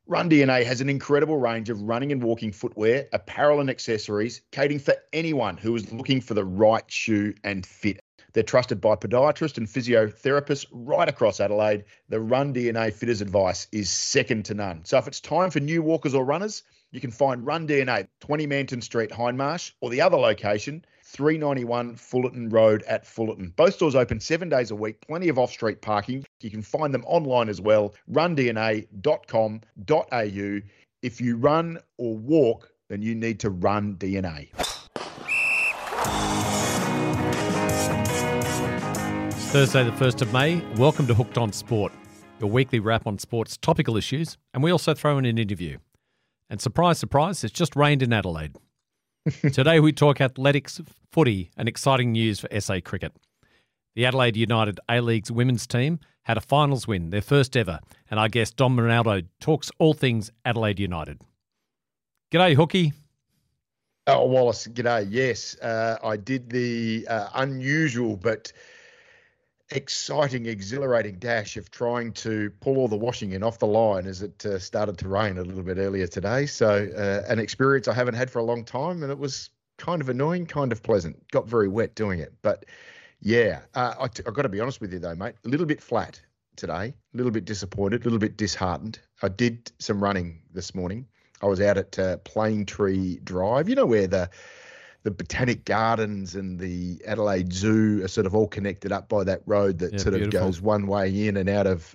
Run DNA has an incredible range of running and walking footwear, apparel and accessories, catering for anyone who is looking for the right shoe and fit. They're trusted by podiatrists and physiotherapists right across Adelaide. The Run DNA fitters advice is second to none. So if it's time for new walkers or runners, you can find Run DNA, 20 Manton Street, Hindmarsh, or the other location, 391 Fullerton Road at Fullerton. Both stores open 7 days a week, plenty of off-street parking. You can find them online as well, rundna.com.au. If you run or walk, then you need to run DNA. It's Thursday the 1st of May. Welcome to Hooked on Sport, your weekly wrap on sport's topical issues, and we also throw in an interview. And surprise, surprise, it's just rained in Adelaide. Today we talk athletics, footy, and exciting news for SA cricket. The Adelaide United A-League's women's team had a finals win, their first ever, and our guest Dom Ronaldo talks all things Adelaide United. G'day, Hookie. Oh, Wallace, g'day. Yes, I did the unusual but exciting, exhilarating dash of trying to pull all the washing in off the line as it started to rain a little bit earlier today. So an experience I haven't had for a long time, and it was kind of annoying, kind of pleasant. Got very wet doing it. But yeah, I've got to be honest with you though, mate, a little bit flat today, a little bit disappointed, a little bit disheartened. I did some running this morning. I was out at Plane Tree Drive, you know, where the Botanic Gardens and the Adelaide Zoo are sort of all connected up by that road that sort of goes one way in and out of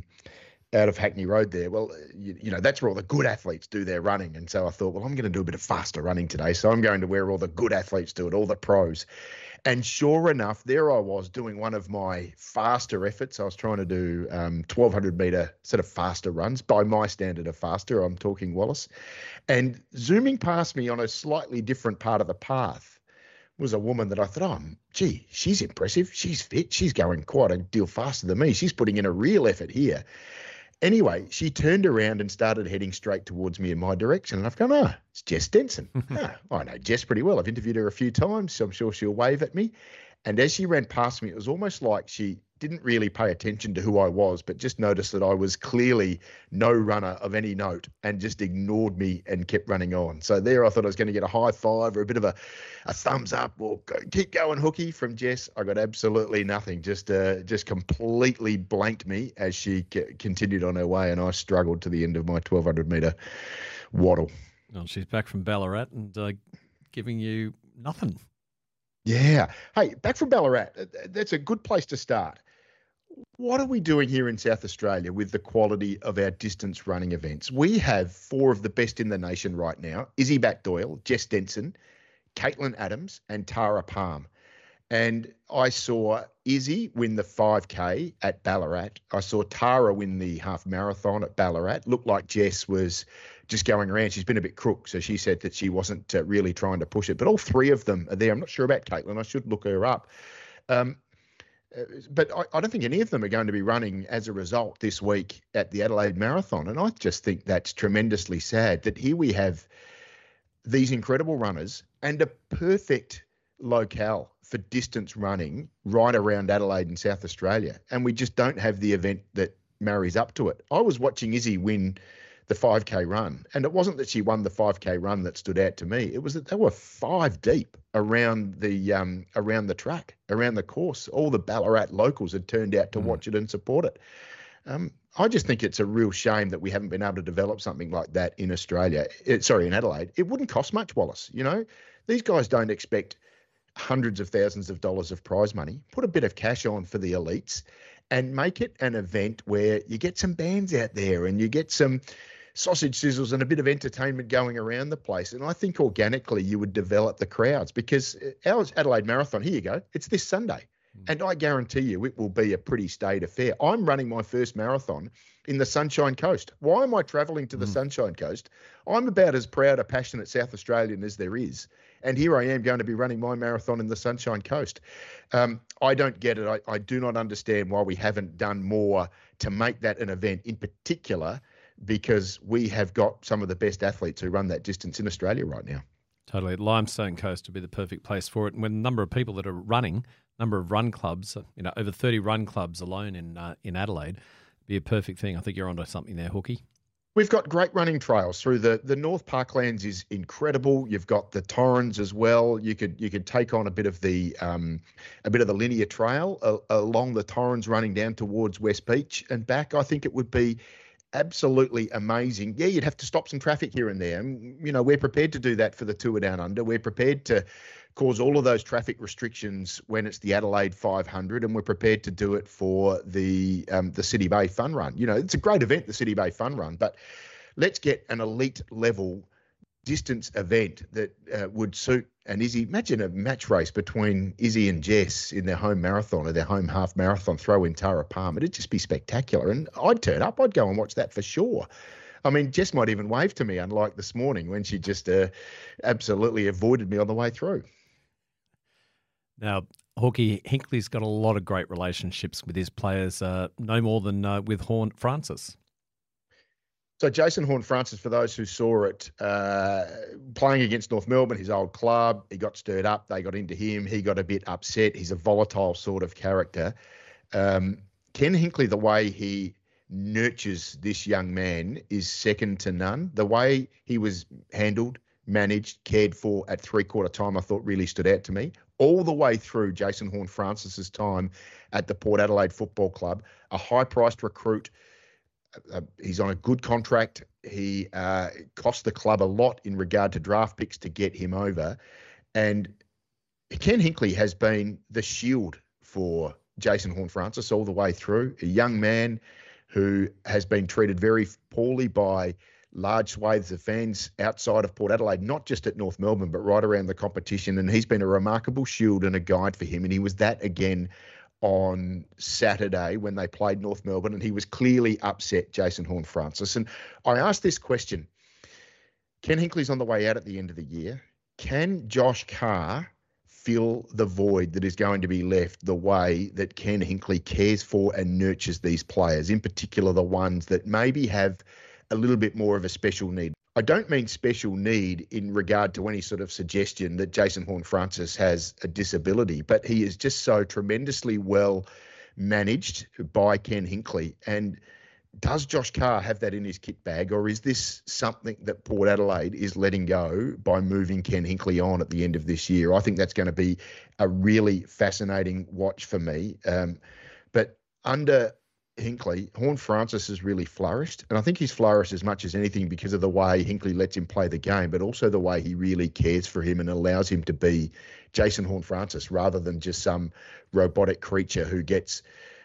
Hackney Road there. Well, you know, that's where all the good athletes do their running. And so I thought, well, I'm going to do a bit of faster running today. So I'm going to where all the good athletes do it, all the pros. And sure enough, there I was doing one of my faster efforts. I was trying to do 1,200 metre sort of faster runs by my standard of faster. I'm talking Wallace. And zooming past me on a slightly different part of the path was a woman that I thought, oh, gee, she's impressive. She's fit. She's going quite a deal faster than me. She's putting in a real effort here. Anyway, she turned around and started heading straight towards me in my direction. And I've gone, oh, it's Jess Denson. I know Jess pretty well. I've interviewed her a few times, so I'm sure she'll wave at me. And as she ran past me, it was almost like she didn't really pay attention to who I was, but just noticed that I was clearly no runner of any note and just ignored me and kept running on. So there I thought I was going to get a high five or a bit of a thumbs up or keep going, Hookie, from Jess. I got absolutely nothing, just completely blanked me as she continued on her way, and I struggled to the end of my 1,200 metre waddle. Well, she's back from Ballarat and giving you nothing. Yeah. Hey, back from Ballarat, that's a good place to start. What are we doing here in South Australia with the quality of our distance running events? We have four of the best in the nation right now: Izzy Backdoyle, Jess Denson, Caitlin Adams, and Tara Palm. And I saw Izzy win the 5K at Ballarat. I saw Tara win the half marathon at Ballarat. Looked like Jess was just going around. She's been a bit crook, so she said that she wasn't really trying to push it. But all three of them are there. I'm not sure about Caitlin. I should look her up. But I don't think any of them are going to be running as a result this week at the Adelaide Marathon. And I just think that's tremendously sad that here we have these incredible runners and a perfect locale for distance running right around Adelaide and South Australia. And we just don't have the event that marries up to it. I was watching Izzy win the 5K run, and it wasn't that she won the 5K run that stood out to me. It was that they were five deep around the track, around the course. All the Ballarat locals had turned out to watch it and support it. I just think it's a real shame that we haven't been able to develop something like that in Australia. In Adelaide. It wouldn't cost much, Wallace. You know, these guys don't expect hundreds of thousands of dollars of prize money. Put a bit of cash on for the elites and make it an event where you get some bands out there and you get some sausage sizzles and a bit of entertainment going around the place. And I think organically you would develop the crowds, because our Adelaide Marathon, here you go, it's this Sunday. And I guarantee you it will be a pretty staid affair. I'm running my first marathon in the Sunshine Coast. Why am I travelling to the Sunshine Coast? I'm about as proud a passionate South Australian as there is. And here I am going to be running my marathon in the Sunshine Coast. I don't get it. I do not understand why we haven't done more to make that an event, in particular because we have got some of the best athletes who run that distance in Australia right now. Totally. Limestone Coast would be the perfect place for it. And when the number of people that are running, number of run clubs, over 30 run clubs alone in Adelaide, be a perfect thing. I think you're onto something there, Hookie. We've got great running trails through the North Parklands is incredible. You've got the Torrens as well. You could take on a bit of the linear trail along the Torrens running down towards West Beach and back. I think it would be absolutely amazing. Yeah, you'd have to stop some traffic here and there. And, we're prepared to do that for the Tour Down Under. We're prepared to cause all of those traffic restrictions when it's the Adelaide 500, and we're prepared to do it for the City Bay Fun Run. It's a great event, the City Bay Fun Run, but let's get an elite level distance event that would suit an Izzy. Imagine a match race between Izzy and Jess in their home marathon or their home half marathon, throw in Tara Palm. It'd just be spectacular. And I'd turn up. I'd go and watch that for sure. I mean, Jess might even wave to me, unlike this morning when she just absolutely avoided me on the way through. Now, Hawkie, Hinkley's got a lot of great relationships with his players, no more than with Horne-Francis. So Jason Horne-Francis, for those who saw it, playing against North Melbourne, his old club, he got stirred up. They got into him. He got a bit upset. He's a volatile sort of character. Ken Hinkley, the way he nurtures this young man is second to none. The way he was handled, managed, cared for at three-quarter time, I thought really stood out to me. All the way through Jason Horne-Francis's time at the Port Adelaide Football Club, a high-priced recruit. He's on a good contract. He cost the club a lot in regard to draft picks to get him over. And Ken Hinkley has been the shield for Jason Horne-Francis all the way through. A young man who has been treated very poorly by large swathes of fans outside of Port Adelaide, not just at North Melbourne, but right around the competition. And he's been a remarkable shield and a guide for him. And he was that again on Saturday when they played North Melbourne, and he was clearly upset, Jason Horne-Francis. And I asked this question: Ken Hinkley's on the way out at the end of the year. Can Josh Carr fill the void that is going to be left the way that Ken Hinkley cares for and nurtures these players, in particular the ones that maybe have a little bit more of a special need? I don't mean special need in regard to any sort of suggestion that Jason Horne-Francis has a disability, but he is just so tremendously well managed by Ken Hinkley. And does Josh Carr have that in his kit bag, or is this something that Port Adelaide is letting go by moving Ken Hinkley on at the end of this year? I think that's going to be a really fascinating watch for me. But under Hinkley, Horne-Francis has really flourished, and I think he's flourished as much as anything because of the way Hinkley lets him play the game, but also the way he really cares for him and allows him to be Jason Horne-Francis rather than just some robotic creature who gets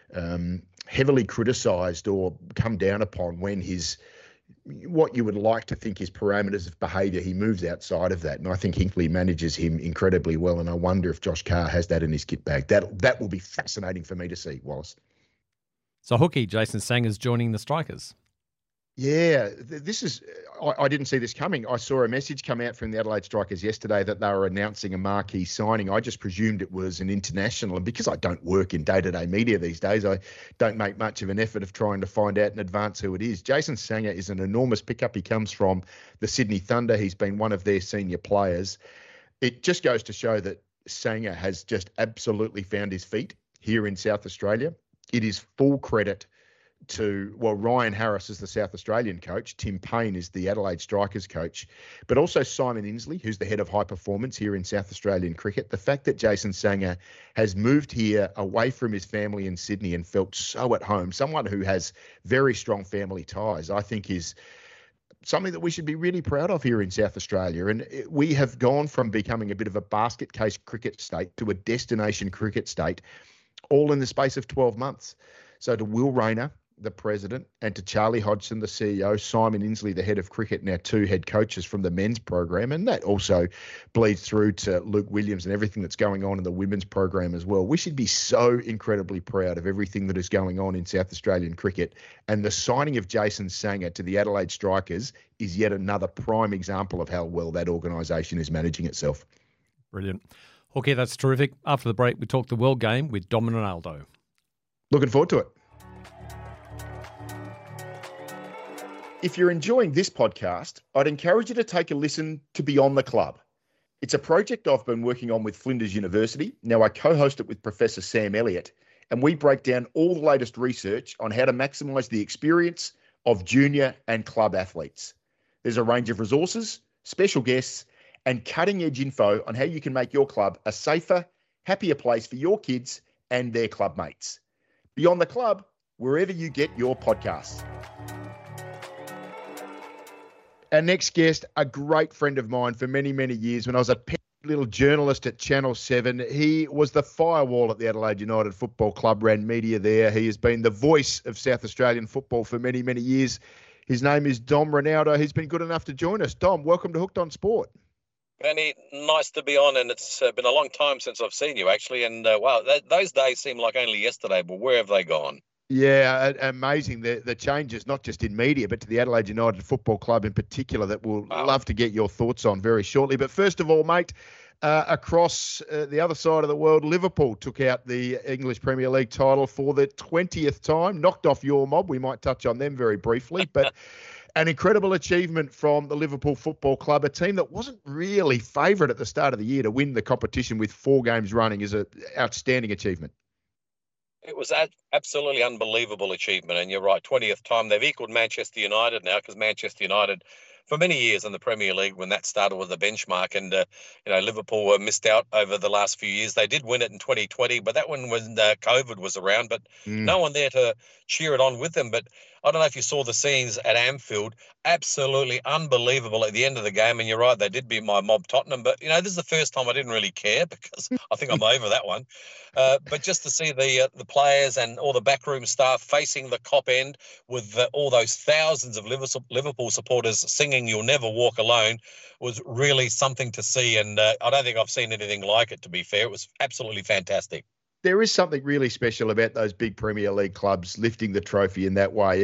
heavily criticised or come down upon when what you would like to think his parameters of behaviour, he moves outside of that. And I think Hinkley manages him incredibly well, and I wonder if Josh Carr has that in his kit bag. That will be fascinating for me to see, Wallace. So, Hookie, Jason Sanga's joining the Strikers. Yeah, this is. I didn't see this coming. I saw a message come out from the Adelaide Strikers yesterday that they were announcing a marquee signing. I just presumed it was an international, and because I don't work in day-to-day media these days, I don't make much of an effort of trying to find out in advance who it is. Jason Sanga is an enormous pickup. He comes from the Sydney Thunder. He's been one of their senior players. It just goes to show that Sanga has just absolutely found his feet here in South Australia. It is full credit to, Ryan Harris is the South Australian coach, Tim Payne is the Adelaide Strikers coach, but also Simon Inslee, who's the head of high performance here in South Australian cricket. The fact that Jason Sanga has moved here away from his family in Sydney and felt so at home, someone who has very strong family ties, I think is something that we should be really proud of here in South Australia. And we have gone from becoming a bit of a basket case cricket state to a destination cricket state, all in the space of 12 months. So to Will Rayner, the president, and to Charlie Hodgson, the CEO, Simon Inslee, the head of cricket, and our two head coaches from the men's program. And that also bleeds through to Luke Williams and everything that's going on in the women's program as well. We should be so incredibly proud of everything that is going on in South Australian cricket. And the signing of Jason Sanga to the Adelaide Strikers is yet another prime example of how well that organisation is managing itself. Brilliant. Okay, that's terrific. After the break, we talk the World Game with Dom Ronaldo. Looking forward to it. If you're enjoying this podcast, I'd encourage you to take a listen to Beyond the Club. It's a project I've been working on with Flinders University. Now I co-host it with Professor Sam Elliott, and we break down all the latest research on how to maximise the experience, of junior and club athletes. There's a range of resources, special guests, and cutting-edge info on how you can make your club a safer, happier place for your kids and their club mates. Beyond the Club, wherever you get your podcasts. Our next guest, a great friend of mine for many, many years. When I was a little journalist at Channel 7, he was the firewall at the Adelaide United Football Club, ran media there. He has been the voice of South Australian football for many, many years. His name is Dom Ronaldo. He's been good enough to join us. Dom, welcome to Hooked on Sport. Benny, nice to be on, and it's been a long time since I've seen you, actually, and wow, those days seem like only yesterday, but where have they gone? Yeah, amazing. The changes, not just in media, but to the Adelaide United Football Club in particular, that we'll love to get your thoughts on very shortly. But first of all, mate, across the other side of the world, Liverpool took out the English Premier League title for the 20th time, knocked off your mob. We might touch on them very briefly, but an incredible achievement from the Liverpool Football Club, a team that wasn't really favourite at the start of the year to win the competition with 4 games running is an outstanding achievement. It was an absolutely unbelievable achievement, and you're right, 20th time. They've equalled Manchester United now, because Manchester United, for many years in the Premier League, when that started with the benchmark, and Liverpool were missed out over the last few years. They did win it in 2020, but that one when COVID was around, but no one there to cheer it on with them. But I don't know if you saw the scenes at Anfield, absolutely unbelievable at the end of the game. And you're right, they did beat my mob Tottenham, but this is the first time I didn't really care, because I think I'm over that one. But just to see the players and all the backroom staff facing the Kop end with all those thousands of Liverpool supporters singing "You'll Never Walk Alone" was really something to see. And I don't think I've seen anything like it, to be fair. It was absolutely fantastic. There is something really special about those big Premier League clubs lifting the trophy in that way.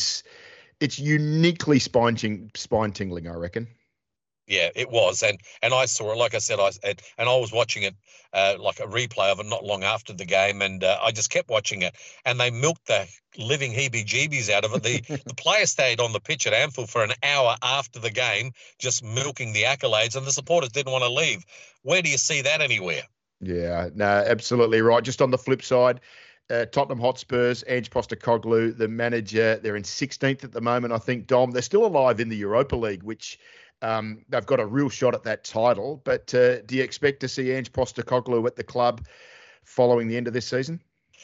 It's uniquely spine-tingling, I reckon. Yeah, it was, and I saw it. Like I said, I was watching it like a replay of it not long after the game, and I just kept watching it. And they milked the living heebie-jeebies out of it. The players stayed on the pitch at Anfield for an hour after the game, just milking the accolades, and the supporters didn't want to leave. Where do you see that anywhere? Yeah, no, absolutely right. Just on the flip side, Tottenham Hotspurs, Ange Postecoglou, the manager, they're in 16th at the moment, I think, Dom. They're still alive in the Europa League, which they've got a real shot at that title. But do you expect to see Ange Postecoglou at the club following the end of this season?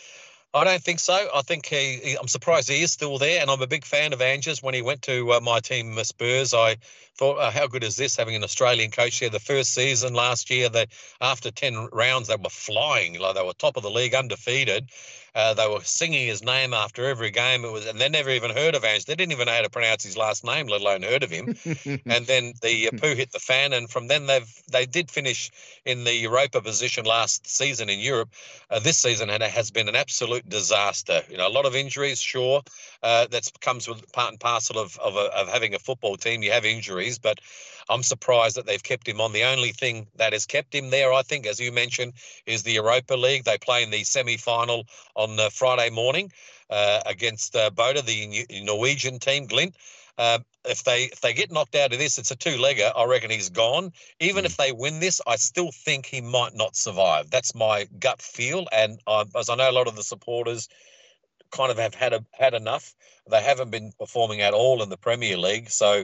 I don't think so. I think I'm surprised he is still there, and I'm a big fan of Ange's. When he went to my team, Spurs, I thought, how good is this, having an Australian coach there? The first season last year, after 10 rounds, they were flying. Like, they were top of the league, undefeated. They were singing his name after every game. And they never even heard of Ange. They didn't even know how to pronounce his last name, let alone heard of him. And then the poo hit the fan, and from then they did finish in the Europa position last season in Europe. This season has been an absolute disaster. A lot of injuries, sure. That comes with part and parcel of having a football team. You have injuries, but I'm surprised that they've kept him on. The only thing that has kept him there, I think, as you mentioned, is the Europa League. They play in the semi-final on Friday morning against Boda, the Norwegian team, Glint. If they get knocked out of this, it's a 2-legger. I reckon he's gone. Even if they win this, I still think he might not survive. That's my gut feel. And as I know, a lot of the supporters kind of have had enough. They haven't been performing at all in the Premier League. So,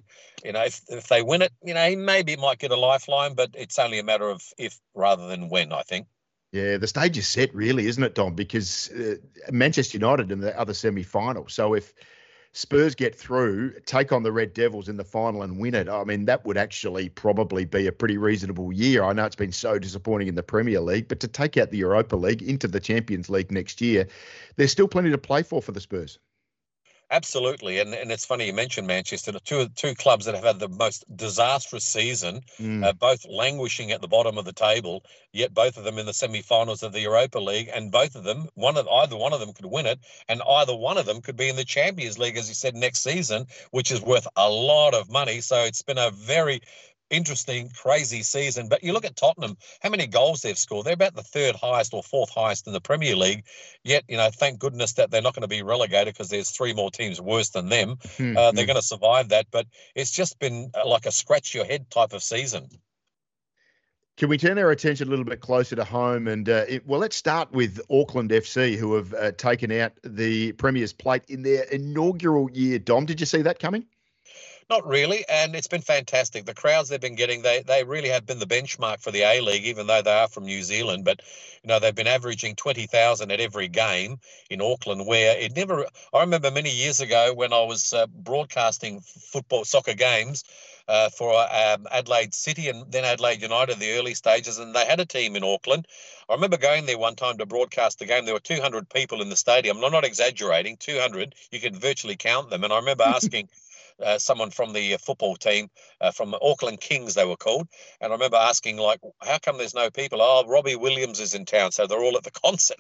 if they win it, he maybe might get a lifeline, but it's only a matter of if rather than when, I think. Yeah, the stage is set, really, isn't it, Dom? Because Manchester United in the other semi-final. So if Spurs get through, take on the Red Devils in the final and win it, I mean, that would actually probably be a pretty reasonable year. I know it's been so disappointing in the Premier League, but to take out the Europa League into the Champions League next year, there's still plenty to play for the Spurs. Absolutely, and it's funny you mentioned Manchester. Two clubs that have had the most disastrous season, both languishing at the bottom of the table, yet both of them in the semi-finals of the Europa League, and both of them, either one of them could win it, and either one of them could be in the Champions League, as you said, next season, which is worth a lot of money. So it's been a very interesting, crazy season. But you look at Tottenham, how many goals they've scored. They're about the 3rd highest or 4th highest in the Premier League. Yet, thank goodness that they're not going to be relegated, because there's 3 more teams worse than them. They're going to survive that. But it's just been like a scratch your head type of season. Can we turn our attention a little bit closer to home? And let's start with Auckland FC, who have taken out the Premier's Plate in their inaugural year. Dom, did you see that coming? Not really, and it's been fantastic. The crowds they've been getting, they really have been the benchmark for the A-League, even though they are from New Zealand. But, they've been averaging 20,000 at every game in Auckland, where it never... I remember many years ago when I was broadcasting soccer games for Adelaide City and then Adelaide United, the early stages, and they had a team in Auckland. I remember going there one time to broadcast the game. There were 200 people in the stadium. I'm not exaggerating, 200. You could virtually count them. And I remember asking... someone from the football team, from the Auckland Kings, they were called. And I remember asking, like, how come there's no people? Oh, Robbie Williams is in town, so they're all at the concert.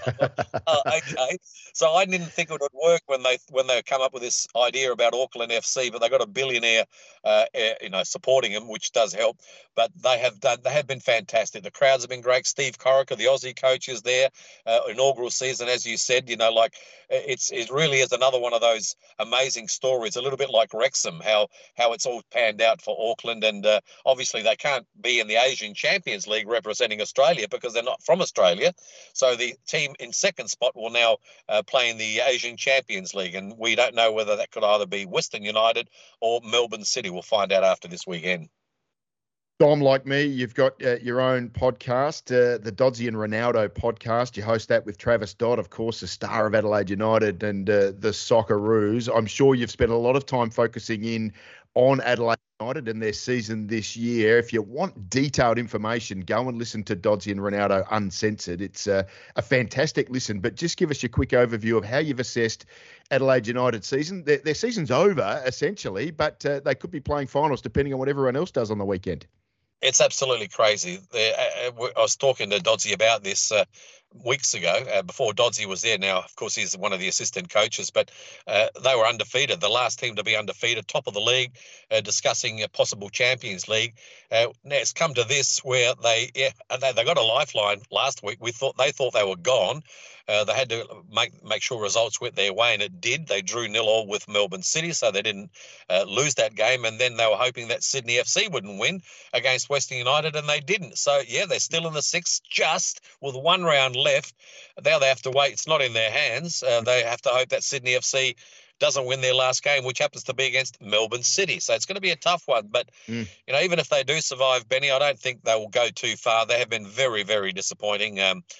Okay. So I didn't think it would work when they come up with this idea about Auckland FC, but they got a billionaire, supporting them, which does help. But they have been fantastic. The crowds have been great. Steve Corica, the Aussie coach, is there. Inaugural season, as you said, it really is another one of those amazing stories. A little bit like Wrexham, how it's all panned out for Auckland, and obviously they can't be in the Asian Champions League representing Australia because they're not from Australia. So the team in second spot will now play in the Asian Champions League, and we don't know whether that could either be Western United or Melbourne City. We'll find out after this weekend. Dom, like me, you've got your own podcast, the Doddsy and Ronaldo podcast. You host that with Travis Dodd, of course, the star of Adelaide United and the Socceroos. I'm sure you've spent a lot of time focusing in on Adelaide United and their season this year. If you want detailed information, go and listen to Doddsy and Ronaldo Uncensored. It's a fantastic listen, but just give us your quick overview of how you've assessed Adelaide United season. Their season's over, essentially, but they could be playing finals depending on what everyone else does on the weekend. It's absolutely crazy. I was talking to Doddsy about this weeks ago, before Doddsy was there. Now, of course, he's one of the assistant coaches, but they were undefeated, the last team to be undefeated, top of the league, discussing a possible Champions League. Now it's come to this where they got a lifeline last week. They thought they were gone. They had to make sure results went their way, and it did. They drew 0-0 with Melbourne City, so they didn't lose that game. And then they were hoping that Sydney FC wouldn't win against Western United, and they didn't. So, they're still in the sixth, just with one round left. Now they have to wait. It's not in their hands. They have to hope that Sydney FC doesn't win their last game, which happens to be against Melbourne City. So it's going to be a tough one. But, even if they do survive, Benny, I don't think they will go too far. They have been very, very disappointing.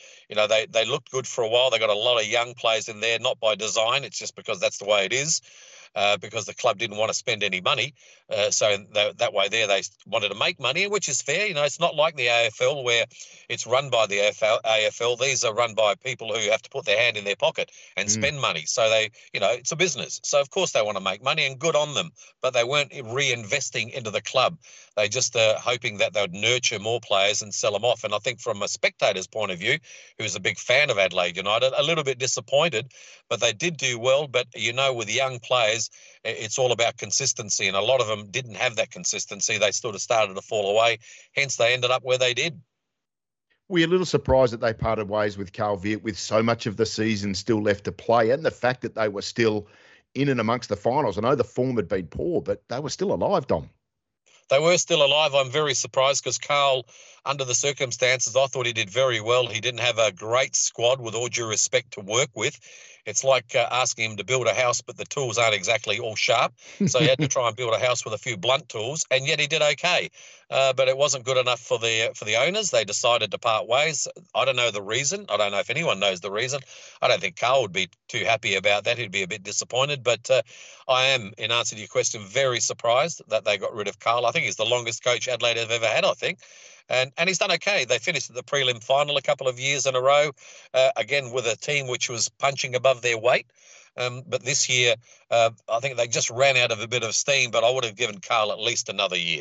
They looked good for a while. They got a lot of young players in there, not by design. It's just because that's the way it is. Because the club didn't want to spend any money. So that way there they wanted to make money, which is fair. It's not like the AFL where it's run by the AFL. These are run by people who have to put their hand in their pocket and spend money. So it's a business. So of course they want to make money, and good on them. But they weren't reinvesting into the club. They just hoping that they would nurture more players and sell them off. And I think from a spectator's point of view, who's a big fan of Adelaide United, a little bit disappointed, but they did do well. But with young players, it's all about consistency, and a lot of them didn't have that consistency. They sort of started to fall away, hence they ended up where they did. We're a little surprised that they parted ways with Carl Viet with so much of the season still left to play, and the fact that they were still in and amongst the finals. I know the form had been poor, but they were still alive, Dom. They were still alive. I'm very surprised because Carl, under the circumstances, I thought he did very well. He didn't have a great squad, with all due respect, to work with. It's like asking him to build a house, but the tools aren't exactly all sharp. So he had to try and build a house with a few blunt tools, and yet he did okay. But it wasn't good enough for the owners. They decided to part ways. I don't know the reason. I don't know if anyone knows the reason. I don't think Carl would be too happy about that. He'd be a bit disappointed. But I am, in answer to your question, very surprised that they got rid of Carl. I think he's the longest coach Adelaide have ever had, I think. And he's done okay. They finished at the prelim final a couple of years in a row, again with a team which was punching above their weight. But this year, I think they just ran out of a bit of steam, but I would have given Carl at least another year.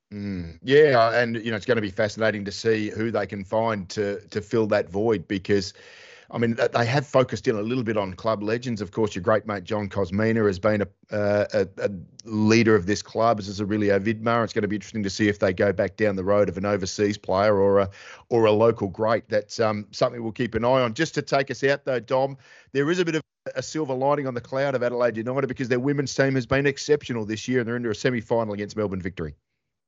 Yeah, and it's going to be fascinating to see who they can find to fill that void, because they have focused in a little bit on club legends. Of course, your great mate John Kosmina has been a leader of this club, as is Aurelio Vidmar. It's going to be interesting to see if they go back down the road of an overseas player or a local great. That's something we'll keep an eye on. Just to take us out, though, Dom, there is a bit of a silver lining on the cloud of Adelaide United, because their women's team has been exceptional this year, and they're into a semi-final against Melbourne Victory.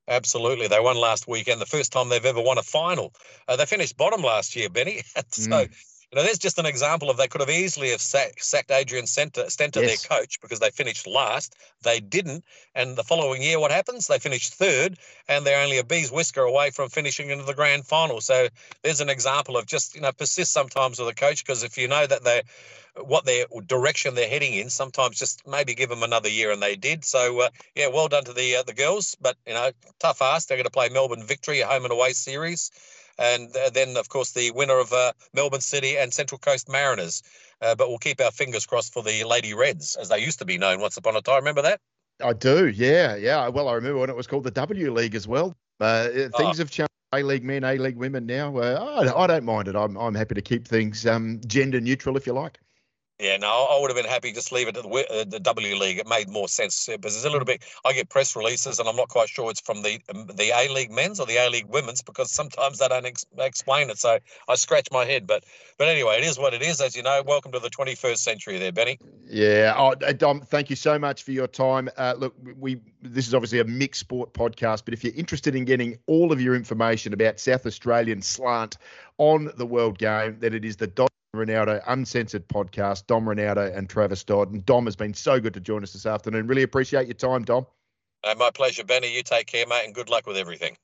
Absolutely. They won last weekend, the first time they've ever won a final. They finished bottom last year, Benny. So, there's just an example of they could have easily have sacked Adrian Stenter, their coach, because they finished last. They didn't. And the following year, what happens? They finished third, and they're only a bee's whisker away from finishing into the grand final. So there's an example of just, persist sometimes with a coach, because if you know that what their direction they're heading in, sometimes just maybe give them another year, and they did. So, well done to the girls. But, tough ask. They're going to play Melbourne Victory, a home and away series. And then, of course, the winner of Melbourne City and Central Coast Mariners. But we'll keep our fingers crossed for the Lady Reds, as they used to be known once upon a time. Remember that? I do, yeah. Well, I remember when it was called the W League as well. Things have changed. A-League men, A-League women now. I don't mind it. I'm happy to keep things gender neutral, if you like. Yeah, no, I would have been happy to just leave it at the W League. It made more sense because there's a little bit. I get press releases, and I'm not quite sure it's from the A-League men's or the A-League women's, because sometimes they don't explain it. So I scratch my head. But anyway, it is what it is, as you know. Welcome to the 21st century, there, Benny. Yeah, Dom, thank you so much for your time. Look, this is obviously a mixed sport podcast, but if you're interested in getting all of your information about South Australian slant on the World Game, then it is the Dom Ronaldo Uncensored podcast, Dom Ronaldo and Travis Dodd. And Dom has been so good to join us this afternoon. Really appreciate your time, Dom. My pleasure, Benny. You take care, mate, and good luck with everything.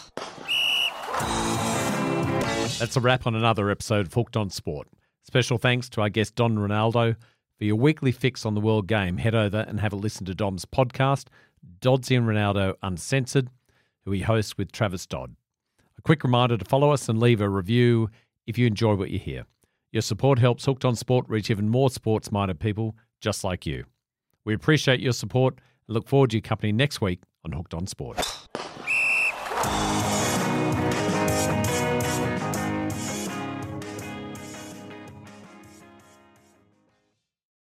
That's a wrap on another episode of Hooked on Sport. Special thanks to our guest, Don Ronaldo. For your weekly fix on the World Game, head over and have a listen to Dom's podcast, Dodsy and Ronaldo Uncensored, who he hosts with Travis Dodd. A quick reminder to follow us and leave a review if you enjoy what you hear. Your support helps Hooked on Sport reach even more sports-minded people just like you. We appreciate your support and look forward to your company next week on Hooked on Sport.